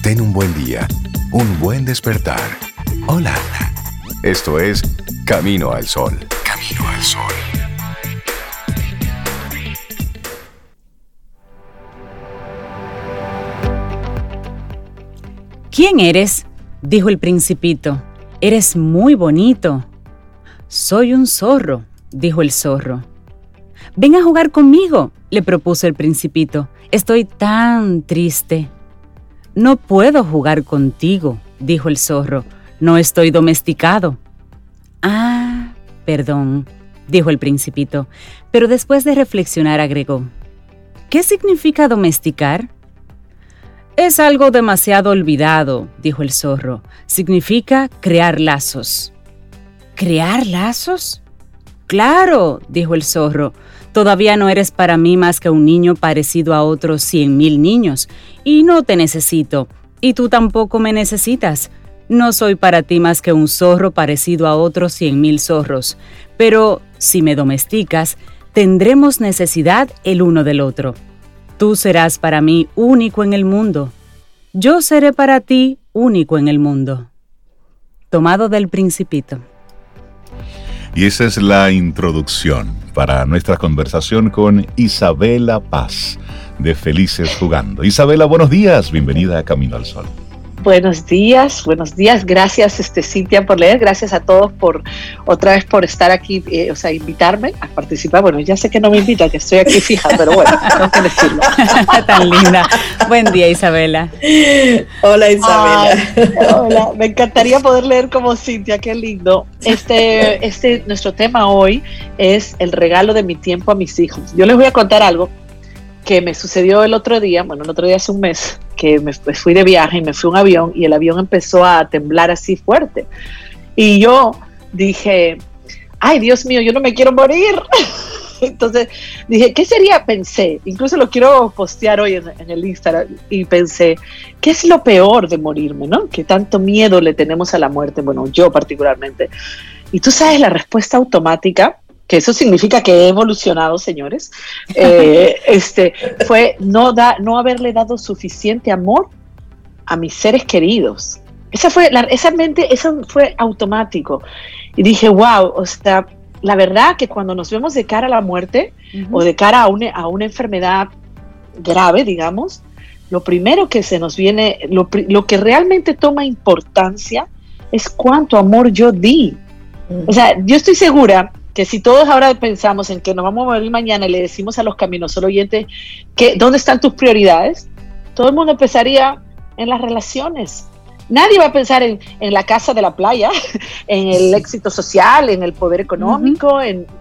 Ten un buen día, un buen despertar. Hola. Esto es Camino al Sol. Camino al Sol. ¿Quién eres?, dijo el Principito. Eres muy bonito. Soy un zorro, dijo el zorro. Ven a jugar conmigo, le propuso el Principito. Estoy tan triste. No puedo jugar contigo, dijo el zorro. No estoy domesticado. Ah, perdón, dijo el Principito, pero después de reflexionar agregó. ¿Qué significa domesticar? Es algo demasiado olvidado, dijo el zorro. Significa crear lazos. ¿Crear lazos? Claro, dijo el zorro. Todavía no eres para mí más que un niño parecido a otros 100,000 niños, y no te necesito, y tú tampoco me necesitas. No soy para ti más que un zorro parecido a otros 100,000 zorros, pero si me domesticas, tendremos necesidad el uno del otro. Tú serás para mí único en el mundo. Yo seré para ti único en el mundo. Tomado del Principito. Y esa es la introducción para nuestra conversación con Isabela Paz, de Felices Jugando. Isabela, buenos días. Bienvenida a Camino al Sol. Buenos días. Gracias, Cintia, por leer. Gracias a todos otra vez por estar aquí, invitarme a participar. Bueno, ya sé que no me invitan, que estoy aquí fija, pero bueno, tengo que decirlo. Tan linda. Buen día, Isabela. Hola, Isabela. Hola, me encantaría poder leer como Cintia, qué lindo. Nuestro tema hoy es el regalo de mi tiempo a mis hijos. Yo les voy a contar algo que me sucedió el otro día hace un mes, que me fui de viaje y me fui a un avión y el avión empezó a temblar así fuerte. Y yo dije, ay, Dios mío, yo no me quiero morir. Entonces dije, ¿qué sería? Pensé, incluso lo quiero postear hoy en el Instagram, y pensé, ¿qué es lo peor de morirme, no? Que tanto miedo le tenemos a la muerte, bueno, yo particularmente. Y tú sabes la respuesta automática, que eso significa que he evolucionado, señores, fue no haberle dado suficiente amor a mis seres queridos. Eso fue automático. Y dije, wow, la verdad que cuando nos vemos de cara a la muerte, o de cara a una enfermedad grave, digamos, lo primero que se nos viene, lo que realmente toma importancia es cuánto amor yo di. O sea, yo estoy segura que si todos ahora pensamos en que nos vamos a morir mañana y le decimos a los Camino Sol oyentes que ¿dónde están tus prioridades? Todo el mundo empezaría en las relaciones. Nadie va a pensar en la casa de la playa, en el éxito social, en el poder económico,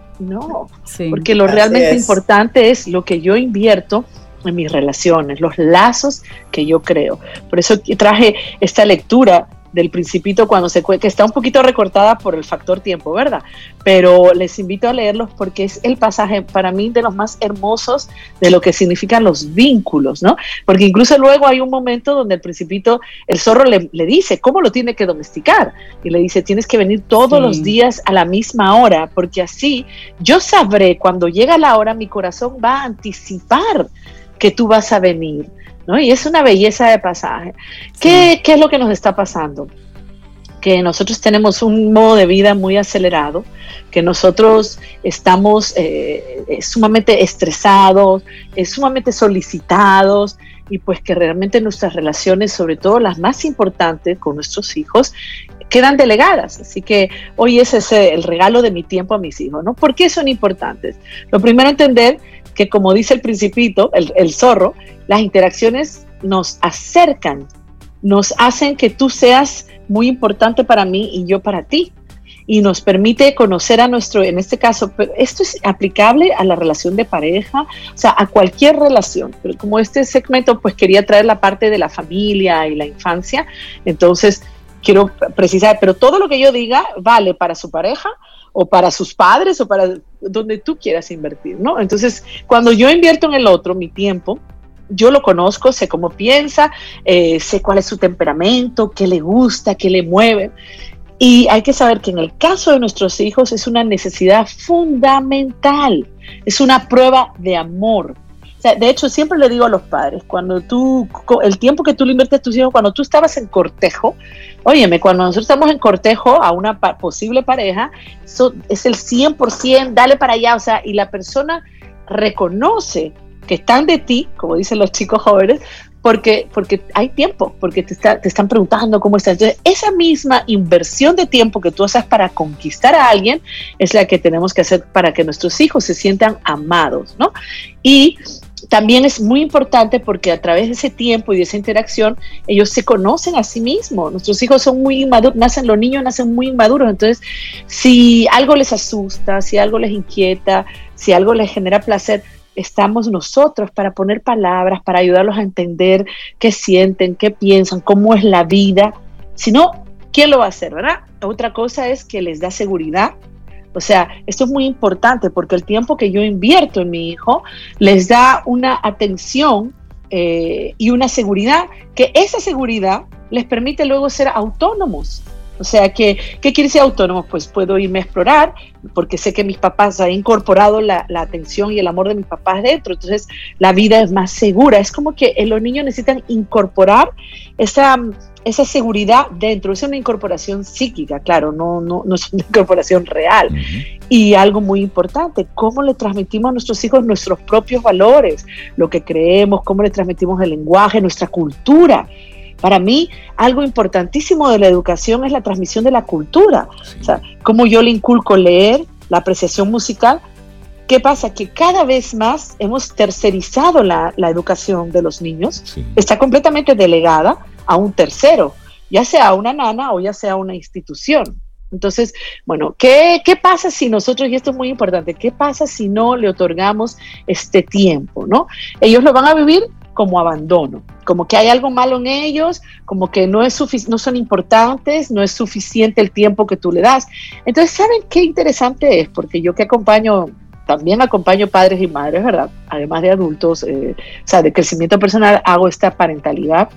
porque lo realmente importante es lo que yo invierto en mis relaciones, los lazos que yo creo. Por eso traje esta lectura del Principito que está un poquito recortada por el factor tiempo, ¿verdad? Pero les invito a leerlos porque es el pasaje para mí de los más hermosos de lo que significan los vínculos, ¿no? Porque incluso luego hay un momento donde el Principito, el zorro le dice cómo lo tiene que domesticar, y le dice, tienes que venir todos los días a la misma hora, porque así yo sabré cuando llega la hora, mi corazón va a anticipar que tú vas a venir, ¿no? Y es una belleza de pasaje. ¿Qué es lo que nos está pasando? Que nosotros tenemos un modo de vida muy acelerado, que nosotros estamos sumamente estresados, sumamente solicitados, y pues que realmente nuestras relaciones, sobre todo las más importantes con nuestros hijos, quedan delegadas. Así que hoy es el regalo de mi tiempo a mis hijos, ¿no? ¿Por qué son importantes? Lo primero, entender que, como dice el Principito, el zorro, las interacciones nos acercan, nos hacen que tú seas muy importante para mí y yo para ti, y nos permite conocer a nuestro, en este caso, pero esto es aplicable a la relación de pareja, o sea, a cualquier relación, pero como este segmento pues quería traer la parte de la familia y la infancia, entonces quiero precisar, pero todo lo que yo diga vale para su pareja, o para sus padres, o para donde tú quieras invertir, ¿no? Entonces, cuando yo invierto en el otro mi tiempo, yo lo conozco, sé cómo piensa, sé cuál es su temperamento, qué le gusta, qué le mueve. Y hay que saber que en el caso de nuestros hijos es una necesidad fundamental, es una prueba de amor. O sea, de hecho, siempre le digo a los padres, el tiempo que tú le inviertes a tus hijos, cuando tú estabas en cortejo, óyeme, cuando nosotros estamos en cortejo a una posible pareja, eso es el 100%, dale para allá, o sea, y la persona reconoce que están de ti, como dicen los chicos jóvenes, porque hay tiempo, porque te están preguntando cómo estás. Entonces, esa misma inversión de tiempo que tú haces para conquistar a alguien es la que tenemos que hacer para que nuestros hijos se sientan amados, ¿no? Y también es muy importante porque a través de ese tiempo y de esa interacción, ellos se conocen a sí mismos. Nuestros hijos son muy inmaduros, los niños nacen muy inmaduros. Entonces, si algo les asusta, si algo les inquieta, si algo les genera placer, estamos nosotros para poner palabras, para ayudarlos a entender qué sienten, qué piensan, cómo es la vida. Si no, ¿quién lo va a hacer, verdad? Otra cosa es que les da seguridad. O sea, esto es muy importante porque el tiempo que yo invierto en mi hijo les da una atención y una seguridad, que esa seguridad les permite luego ser autónomos. O sea, ¿qué quiere decir autónomo? Pues puedo irme a explorar, porque sé que mis papás han incorporado la atención y el amor de mis papás dentro, entonces la vida es más segura. Es como que los niños necesitan incorporar esa seguridad dentro. Es una incorporación psíquica, claro, no es una incorporación real. Uh-huh. Y algo muy importante, cómo le transmitimos a nuestros hijos nuestros propios valores, lo que creemos, cómo le transmitimos el lenguaje, nuestra cultura. Para mí, algo importantísimo de la educación es la transmisión de la cultura. Sí. O sea, cómo yo le inculco leer, la apreciación musical. ¿Qué pasa? Que cada vez más hemos tercerizado la educación de los niños. Sí. Está completamente delegada a un tercero, ya sea a una nana o ya sea a una institución. Entonces, bueno, ¿qué pasa si nosotros, y esto es muy importante, qué pasa si no le otorgamos este tiempo, ¿no? Ellos lo van a vivir como abandono, como que hay algo malo en ellos, como que no son importantes, no es suficiente el tiempo que tú le das. Entonces, ¿saben qué interesante es? Porque yo que también acompaño padres y madres, ¿verdad? Además de adultos, o sea, de crecimiento personal, hago esta parentalidad.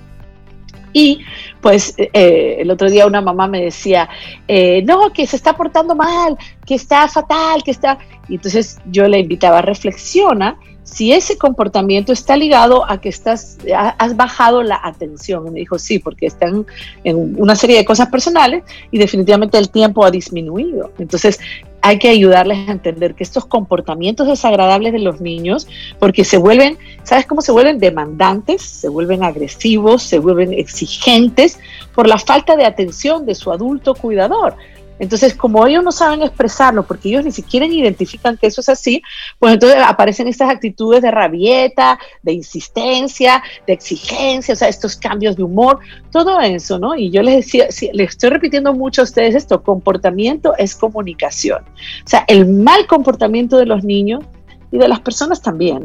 Y pues el otro día una mamá me decía, no, que se está portando mal, que está fatal, Y entonces yo le invitaba a reflexionar si ese comportamiento está ligado a que has bajado la atención. Y me dijo, sí, porque están en una serie de cosas personales y definitivamente el tiempo ha disminuido. Entonces hay que ayudarles a entender que estos comportamientos desagradables de los niños, porque se vuelven, ¿sabes cómo se vuelven? Demandantes, se vuelven agresivos, se vuelven exigentes por la falta de atención de su adulto cuidador. Entonces, como ellos no saben expresarlo, porque ellos ni siquiera identifican que eso es así, pues entonces aparecen estas actitudes de rabieta, de insistencia, de exigencia, o sea, estos cambios de humor, todo eso, ¿no? Y yo les decía, sí, les estoy repitiendo mucho a ustedes esto, comportamiento es comunicación. O sea, el mal comportamiento de los niños y de las personas también,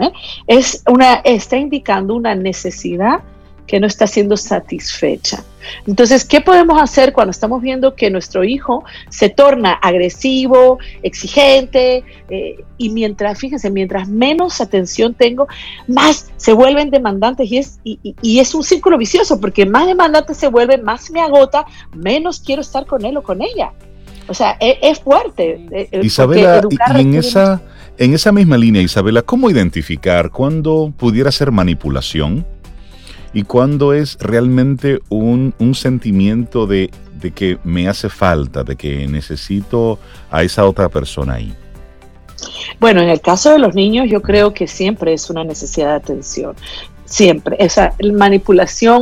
está indicando una necesidad que no está siendo satisfecha. Entonces, ¿qué podemos hacer cuando estamos viendo que nuestro hijo se torna agresivo, exigente, y mientras menos atención tengo, más se vuelven demandantes y es un círculo vicioso, porque más demandante se vuelve, más me agota, menos quiero estar con él o con ella. O sea, es fuerte. Isabela, y en esa misma línea, Isabela, ¿cómo identificar cuándo pudiera ser manipulación? ¿Y cuándo es realmente un sentimiento de que me hace falta, de que necesito a esa otra persona ahí? Bueno, en el caso de los niños yo creo que siempre es una necesidad de atención, siempre. Esa manipulación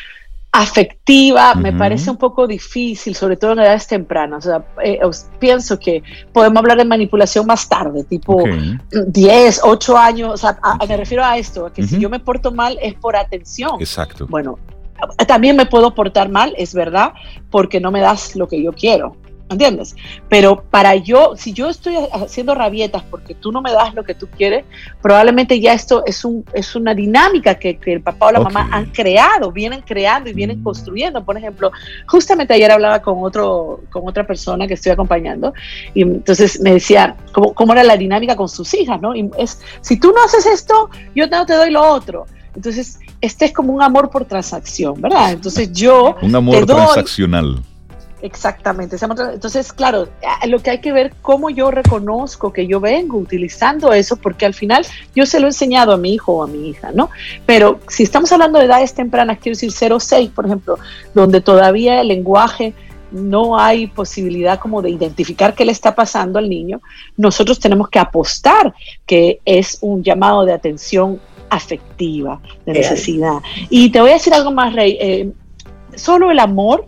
afectiva me parece un poco difícil, sobre todo en edades tempranas. O sea, pienso que podemos hablar de manipulación más tarde, tipo 10, 8 años. O sea, me refiero a esto, a que si yo me porto mal es por atención. Exacto. Bueno, también me puedo portar mal, es verdad, porque no me das lo que yo quiero. ¿Entiendes? Pero si yo estoy haciendo rabietas porque tú no me das lo que tú quieres, probablemente ya esto es una dinámica que el papá o la mamá han creado, vienen creando y vienen construyendo. Por ejemplo, justamente ayer hablaba con otra persona que estoy acompañando, y entonces me decía cómo era la dinámica con sus hijas, ¿no? Y si tú no haces esto, yo no te doy lo otro. Entonces, este es como un amor por transacción, ¿verdad? Entonces yo un amor transaccional. Exactamente. Entonces, claro, lo que hay que ver cómo yo reconozco que yo vengo utilizando eso, porque al final yo se lo he enseñado a mi hijo o a mi hija, ¿no? Pero si estamos hablando de edades tempranas, quiero decir 0-6, por ejemplo, donde todavía el lenguaje no hay posibilidad como de identificar qué le está pasando al niño, nosotros tenemos que apostar que es un llamado de atención afectiva, de necesidad. Y te voy a decir algo más, Rey, solo el amor,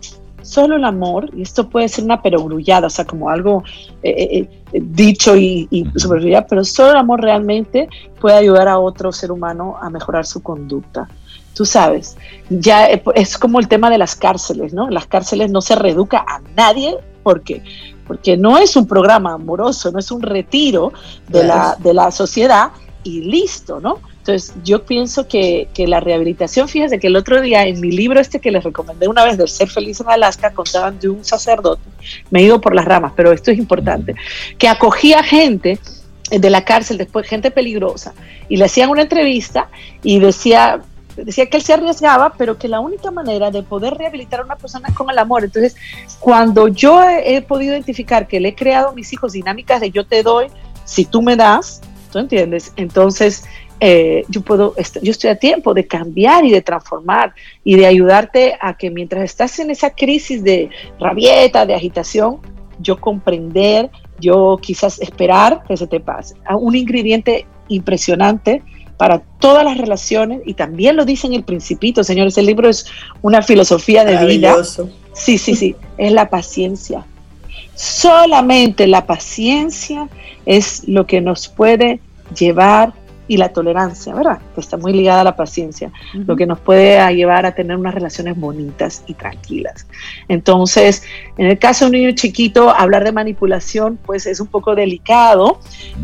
y esto puede ser una perogrullada, o sea, como algo dicho y superficial, pero solo el amor realmente puede ayudar a otro ser humano a mejorar su conducta. Tú sabes, ya es como el tema de las cárceles, ¿no? En las cárceles no se reeduca a nadie porque no es un programa amoroso, no es un retiro de la sociedad y listo, ¿no? Entonces, yo pienso que la rehabilitación, fíjense que el otro día en mi libro que les recomendé una vez del Ser Feliz en Alaska, contaban de un sacerdote, me he ido por las ramas, pero esto es importante, que acogía gente de la cárcel, después gente peligrosa, y le hacían una entrevista y decía que él se arriesgaba, pero que la única manera de poder rehabilitar a una persona es con el amor. Entonces, cuando yo he podido identificar que le he creado a mis hijos dinámicas de yo te doy, si tú me das, ¿tú entiendes? Entonces, yo estoy a tiempo de cambiar y de transformar y de ayudarte a que mientras estás en esa crisis de rabieta, de agitación, yo comprender, yo quizás esperar que se te pase. Un ingrediente impresionante para todas las relaciones, y también lo dice en El Principito, señores, el libro es una filosofía de vida. Sí, es la paciencia. Solamente la paciencia es lo que nos puede llevar, y la tolerancia, ¿verdad? Que está muy ligada a la paciencia, lo que nos puede llevar a tener unas relaciones bonitas y tranquilas. Entonces, en el caso de un niño chiquito, hablar de manipulación, pues es un poco delicado.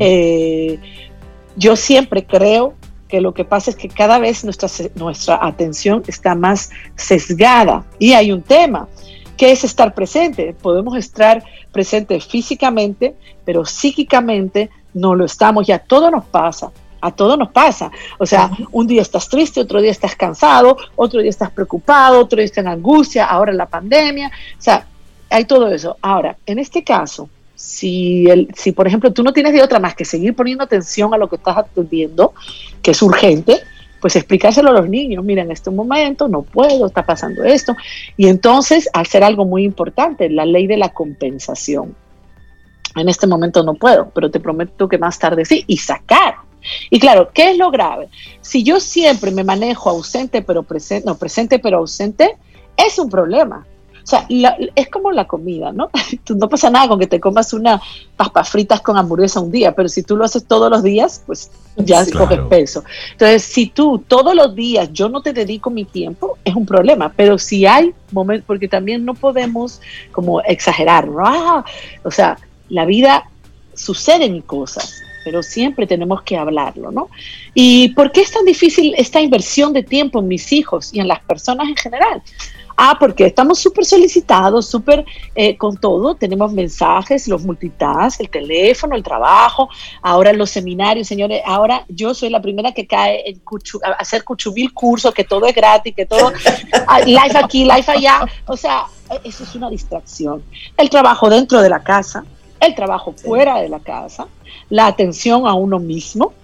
Yo siempre creo que lo que pasa es que cada vez nuestra atención está más sesgada, y hay un tema, que es estar presente. Podemos estar presentes físicamente, pero psíquicamente no lo estamos, ya todo nos pasa. A todos nos pasa. O sea, un día estás triste, otro día estás cansado, otro día estás preocupado, otro día estás en angustia, ahora la pandemia. O sea, hay todo eso. Ahora, en este caso, si por ejemplo tú no tienes de otra más que seguir poniendo atención a lo que estás atendiendo, que es urgente, pues explicárselo a los niños. Mira, en este momento no puedo, está pasando esto. Y entonces, hacer algo muy importante, la ley de la compensación. En este momento no puedo, pero te prometo que más tarde sí, y sacar. Y claro, ¿qué es lo grave? Si yo siempre me manejo ausente pero presente, no, presente pero ausente, es un problema. O sea, es como la comida, ¿no? No pasa nada con que te comas unas papas fritas con hamburguesa un día, pero si tú lo haces todos los días, pues ya coges peso. Entonces, si tú todos los días yo no te dedico mi tiempo, es un problema. Pero si hay momentos, porque también no podemos como exagerar, ¿no? O sea, la vida suceden cosas, pero siempre tenemos que hablarlo, ¿no? ¿Y por qué es tan difícil esta inversión de tiempo en mis hijos y en las personas en general? Porque estamos súper solicitados, súper con todo, tenemos mensajes, los multitask, el teléfono, el trabajo, ahora los seminarios, señores, ahora yo soy la primera que cae en hacer cuchumil cursos, que todo es gratis, que todo, live aquí, live allá, o sea, eso es una distracción. El trabajo dentro de la casa, el trabajo fuera de la casa, la atención a uno mismo,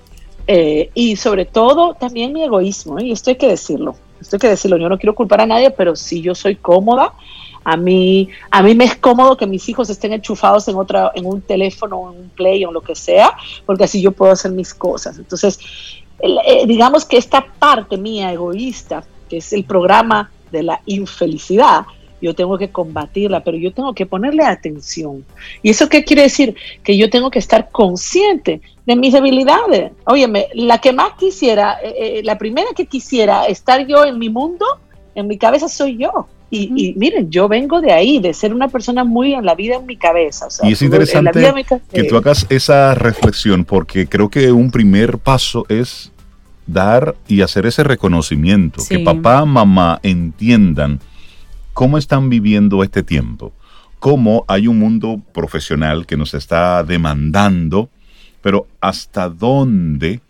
y sobre todo también mi egoísmo, y esto hay que decirlo, yo no quiero culpar a nadie, pero si yo soy cómoda, a mí me es cómodo que mis hijos estén enchufados en un teléfono, en un play o en lo que sea, porque así yo puedo hacer mis cosas. Entonces, digamos que esta parte mía egoísta, que es el programa de la infelicidad, yo tengo que combatirla, pero yo tengo que ponerle atención. ¿Y eso qué quiere decir? Que yo tengo que estar consciente de mis debilidades. Óyeme, la que más quisiera, la primera que quisiera estar yo en mi mundo, en mi cabeza soy yo. Y miren, yo vengo de ahí, de ser una persona muy en la vida en mi cabeza. O sea, y es interesante que tú hagas esa reflexión, porque creo que un primer paso es dar y hacer ese reconocimiento, que papá, mamá entiendan cómo están viviendo este tiempo, cómo hay un mundo profesional que nos está demandando, pero hasta dónde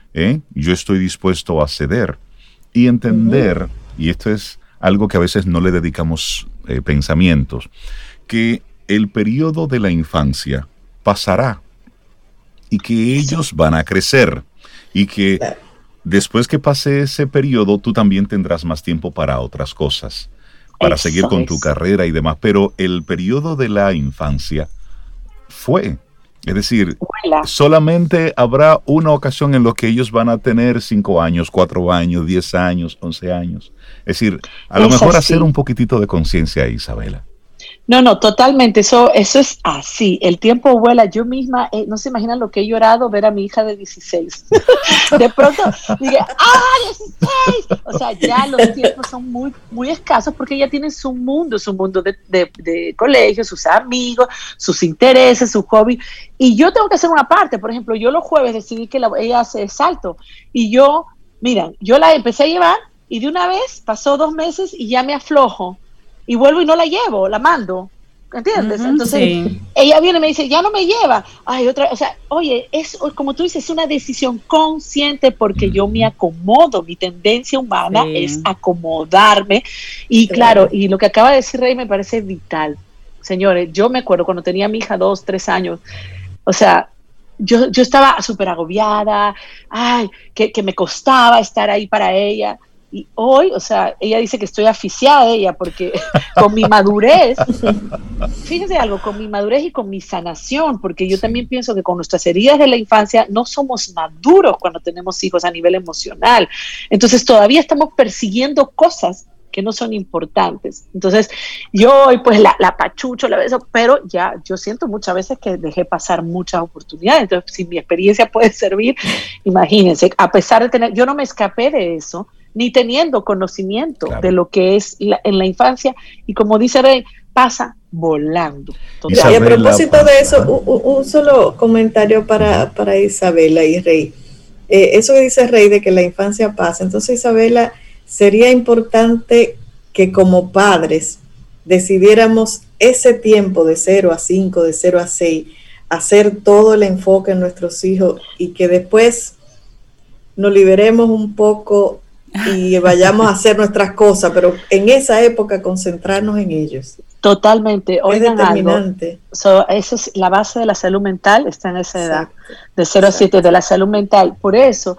yo estoy dispuesto a ceder y entender, y esto es algo que a veces no le dedicamos pensamientos, que el periodo de la infancia pasará y que ellos van a crecer y que después que pase ese periodo tú también tendrás más tiempo para otras cosas, para seguir con tu carrera y demás, pero el periodo de la infancia fue, es decir, solamente habrá una ocasión en la que ellos van a tener 5 años, 4 años, 10 años, 11 años, es decir, a lo mejor hacer un poquitito de conciencia ahí, Isabela. No, totalmente, eso es así, el tiempo vuela. Yo misma, no se imaginan lo que he llorado ver a mi hija de 16. De pronto dije, 16, o sea, ya los tiempos son muy, muy escasos porque ella tiene su mundo de colegio, sus amigos, sus intereses, su hobby, y yo tengo que hacer una parte. Por ejemplo, yo los jueves decidí que ella hace salto, y yo la empecé a llevar, y de una vez pasó 2 meses y ya me aflojo, y vuelvo y no la llevo, la mando, ¿entiendes? Entonces, ella viene y me dice, ya no me lleva. O sea, oye, es como tú dices, es una decisión consciente porque yo me acomodo, mi tendencia humana es acomodarme. Y claro, y lo que acaba de decir Rey me parece vital. Señores, yo me acuerdo cuando tenía a mi hija 2, 3 años, o sea, yo estaba súper agobiada, que me costaba estar ahí para ella. Y hoy, o sea, ella dice que estoy asfixiada de ella porque con mi madurez, fíjense algo, con mi madurez y con mi sanación, porque yo también pienso que con nuestras heridas de la infancia no somos maduros cuando tenemos hijos a nivel emocional. Entonces todavía estamos persiguiendo cosas que no son importantes. Entonces yo hoy pues la pachucho, la beso, pero ya yo siento muchas veces que dejé pasar muchas oportunidades. Entonces si mi experiencia puede servir, imagínense, a pesar de yo no me escapé de eso, ni teniendo conocimiento de lo que es en la infancia, y como dice Rey, pasa volando. Y a propósito de eso, un solo comentario para Isabela y Rey. Eso que dice Rey de que la infancia pasa, entonces Isabela, sería importante que como padres decidiéramos ese tiempo de 0 a 5, de 0 a 6, hacer todo el enfoque en nuestros hijos y que después nos liberemos un poco y vayamos a hacer nuestras cosas, pero en esa época concentrarnos en ellos. Totalmente. Oigan, es determinante. Eso es la base de la salud mental, está en esa edad, de 0 a 7, de la salud mental. Por eso,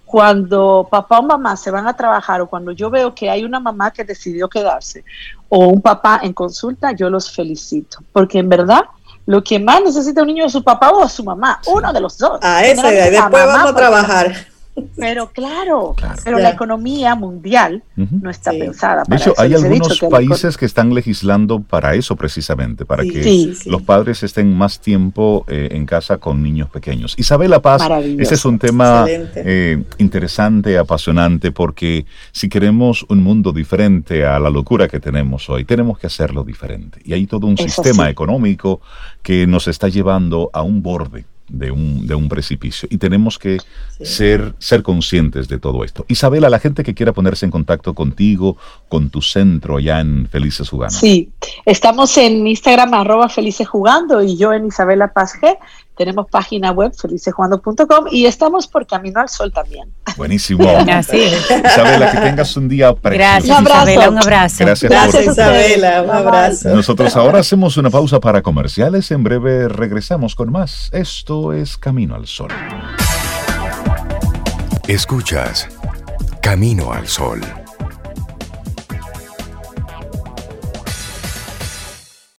cuando papá o mamá se van a trabajar, o cuando yo veo que hay una mamá que decidió quedarse, o un papá en consulta, yo los felicito, porque en verdad lo que más necesita un niño es su papá o su mamá, uno de los dos. A esa edad, después vamos a trabajar. Pero claro. La economía mundial no está pensada para eso. De hecho, hay algunos países que están legislando para eso precisamente, para que los padres estén más tiempo en casa con niños pequeños. Isabela Paz, ese es un tema interesante, apasionante, porque si queremos un mundo diferente a la locura que tenemos hoy, tenemos que hacerlo diferente. Y hay todo un sistema económico que nos está llevando a un borde de un precipicio, y tenemos que ser conscientes de todo esto. Isabela, la gente que quiera ponerse en contacto contigo, con tu centro allá en Felices Jugando. Sí, estamos en Instagram @felicesjugando y yo en Isabela Paz G. Tenemos página web felicesjugando.com y estamos por Camino al Sol también. Buenísimo. Así es. Isabela, que tengas un día precioso. Gracias, Isabela, un abrazo. Gracias Isabela, un abrazo. Nosotros ahora hacemos una pausa para comerciales. En breve regresamos con más. Esto es Camino al Sol. Escuchas Camino al Sol.